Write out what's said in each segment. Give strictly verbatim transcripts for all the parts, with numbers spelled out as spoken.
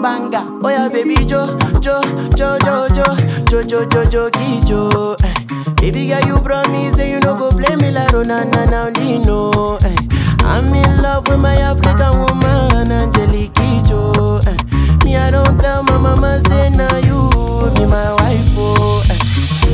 Banga, oh yeah, baby Jo, Jo, Jo, Jo, Jo, Jo, Jo, Jo, Jo, Kijo. Eh. Baby girl, you promise say you no go play me like Ronana now, Dino. Eh. I'm in love with my African woman, Angelique Kijo. Eh. Me, I don't tell my mama say now you be my wife, oh. Eh.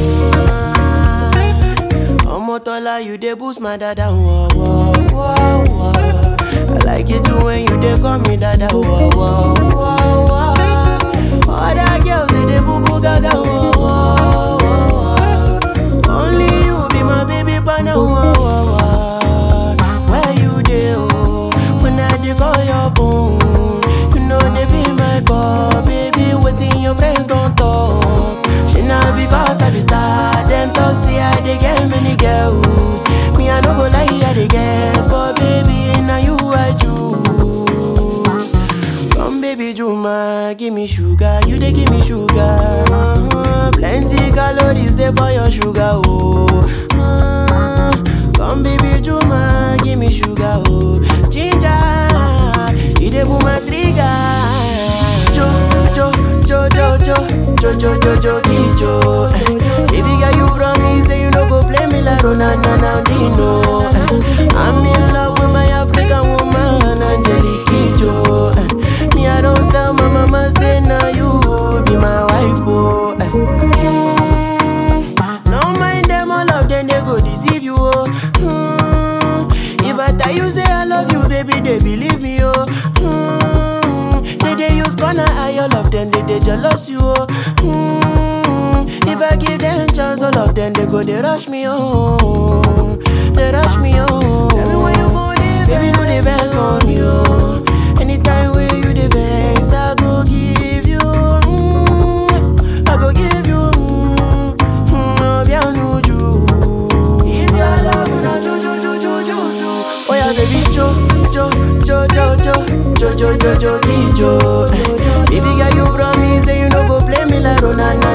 Omotola, you dey boost my dada, whoa, whoa, whoa, whoa. I like it too when you dey call me dada, whoa, whoa, whoa, whoa. Other girls they dey boo boo gaga, whoa, whoa, whoa. Only you be my baby partner, whoa, whoa, whoa. Where you dey, oh? When I dey call your phone, you know they be my call, baby. Waiting your friends don't talk. She not because I be star, them talk say I dey get many girls. Me I no go lie, I dey guess, but baby now you I choose. Come baby Juma, give me sugar, you dey give me sugar. Uh-huh. Plenty calories dey for your sugar, oh. Uh, come baby Juma, give me sugar, oh. Ginger, you dey pull my trigger. Jo, jo, jo, jo, jo, jo, jo, jo, jo, Kijo. Eh. Baby girl, you promise say you no go play me like Ronana now, Dino. Eh. I'm in love with my African woman, Angelique Kijo. Eh. Me, I don't tell my mama say now you be my wife, oh. Eh. Mm. No mind them, all of them they go deceive you, oh. Mm. If I tell you say I love you, baby, they believe me, oh. Mm. They they use gonna eye, all of them they they jealous you, oh. Mm. If I give them chance, all of them they go they rush me, oh. They rush me, oh. Tell me when you go there, baby, do the best for me, oh. Anytime where you the best, I go give you, mm, I go give you, mm, mm, bien nous jou. If your love na jo jo jo jo jo jo. Oh yeah, baby Jo, Jo, Jo, Jo, Jo, Jo, Jo, Jo, Jo, Kijo. Baby girl, you promise say you no go play me like Ronana.